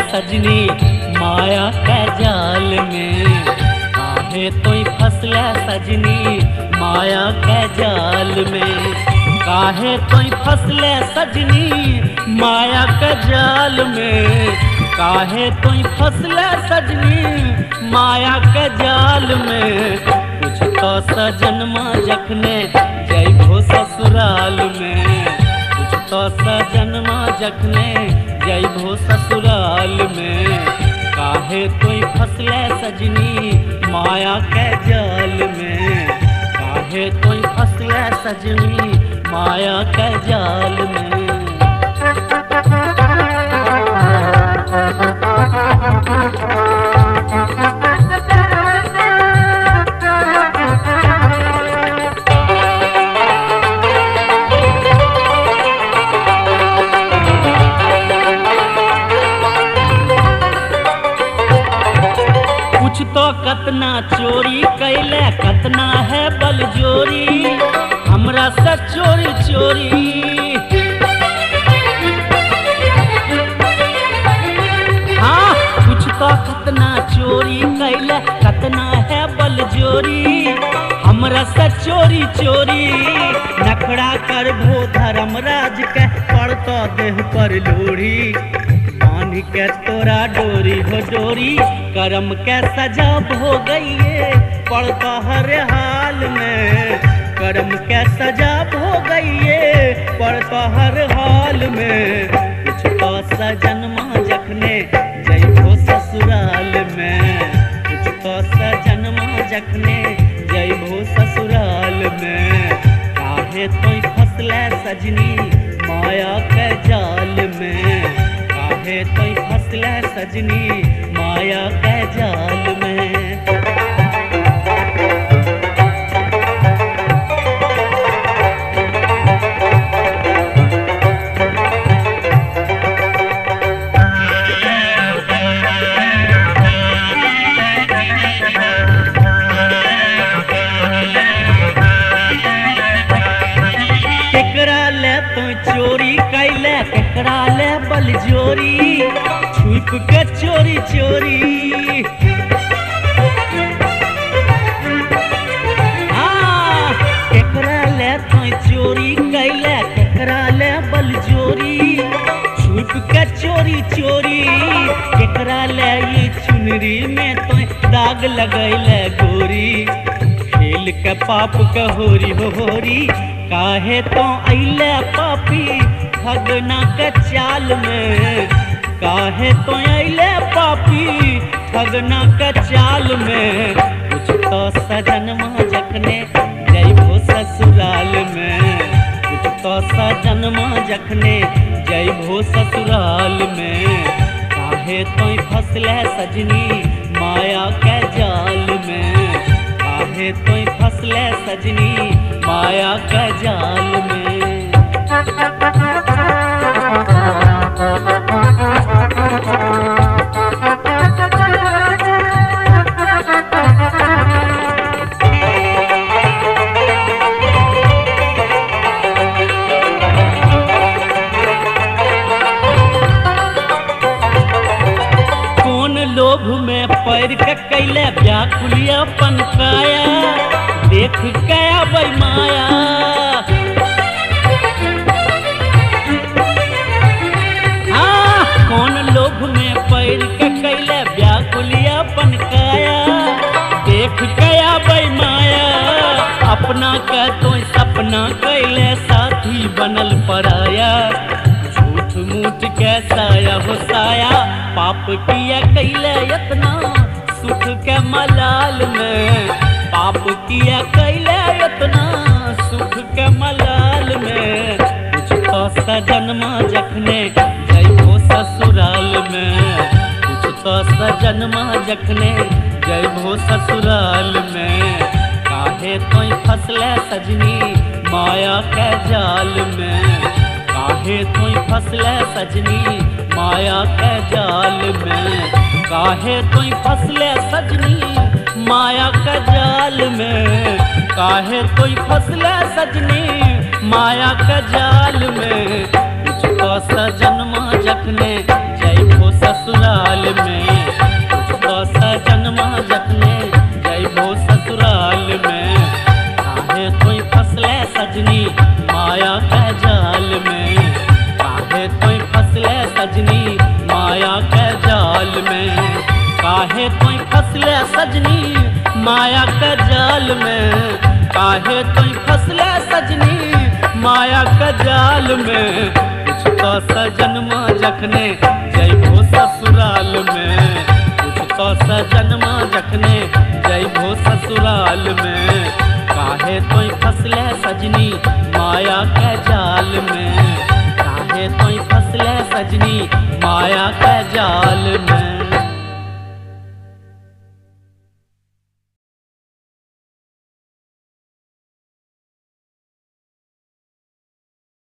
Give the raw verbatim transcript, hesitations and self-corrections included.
सजनी माया के जाल में। काहे तोई फसले सजनी माया के जाल में। काहे तोई फसले सजनी माया के जाल में। काहे तोई फसले सजनी माया के जाल में। कुछ तो सजनमा जखने जइबो ससुराल में। कुछ तो सजनमा जखने जइबो ससुराल में। काहे तोई फसले सजनी माया के जाल में। काहे तोई फसले सजनी माया के जाल में। कुछ तो कतना चोरी कैले कतना है बलजोरी हमरा से चोरी चोरी। हाँ कुछ तो कतना चोरी कैले कतना है बलजोरी हमरा से चोरी चोरी। नखड़ा करबो धर्मराज के पड़तो देह पर लोढ़ी। बांध के तोरा डोरी हो डोरी करम के सजा हो गई पड़ता हर हाल में। करम के सजा हो गई पड़ता हर हाल में। कुछ तो सजनमा जखने जइबो ससुराल में। कुछ तो सजनमा जखने जइबो ससुराल में। काहे तोई फसले सजनी माया के जाल में। काहे तोई फसले सजनी माया के जाल में। केकरा ले तोई चोरी कैले केकरा ले बलजोरी छुप के चोरी चोरी। हाँ केकरा ले तोई चोरी कैले केकरा ले बलजोरी छुप के चोरी चोरी। केकरा ले ये चुनरी में तोई दाग लगैले गोरी। खेल के पाप के होरी हो होरी काहे तो अइले पापी ठगना के चाल में। काहे तो अइले पापी ठगना के चाल में। कुछ तो सजनमा जखने जइबो ससुराल में। कुछ तो सजनमा जखने जइबो ससुराल में। काहे तो फसले सजनी माया के जाल में। काहे तो फसले सजनी माया के जाल में। कौन लोभ में पैर के कैले व्याकुलिया पनकाया देख गया बई माया। हाँ कौन लोभ में पैर के कैले व्याकुलिया पनकाया देख गया बई माया। अपना के तो सपना कैले साथी बनल पराया। झूठ मूठ के साया हो साया पाप किया कैले इतना सुख के मलाल में। पाप किया कैले इतना सुख के मलाल में। कुछ तो सजनमा जखने जइबो ससुराल में। कुछ तो सजनमा जखने जइबो ससुराल में। काहे तोई फसले सजनी माया के जाल में। काहे तोई फसले सजनी माया के जाल में। काहे तोई फसले सजनी माया के जाल में। काहे तोई फसले सजनी माया के जाल में। कुछ तो सजनमा जखने जइबो ससुराल ससुराल में। कुछ तो सजनमा जखने जैबो ससुराल में। काहे कोई फसले सजनी माया के जाल में। काहे कोई फसले सजनी माया के जाल में। काहे कोई फसले सजनी माया के जाल में। काहे कोई फसले सजनी माया के जाल में। कुछ तो सजनमा जखने जैबो ससुराल में। कुछ तो सजनमा जखने जैबो ससुराल में। काहे कोई फसले सजनी माया के जाल में। काहे कोई फसले सजनी माया के जाल